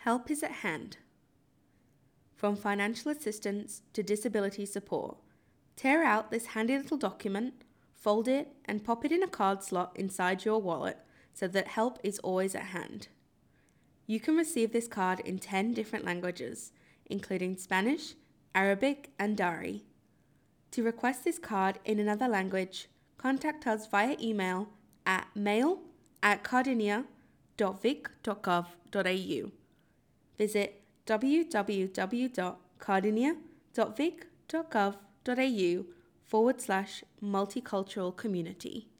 Help is at hand. From financial assistance to disability support, tear out this handy little document, fold it, and pop it in a card slot inside your wallet so that help is always at hand. You can receive this card in 10 different languages, including Spanish, Arabic, and Dari. To request this card in another language, contact us via email at mail@cardinia.vic.gov.au. Visit www.cardinia.vic.gov.au/multicultural community.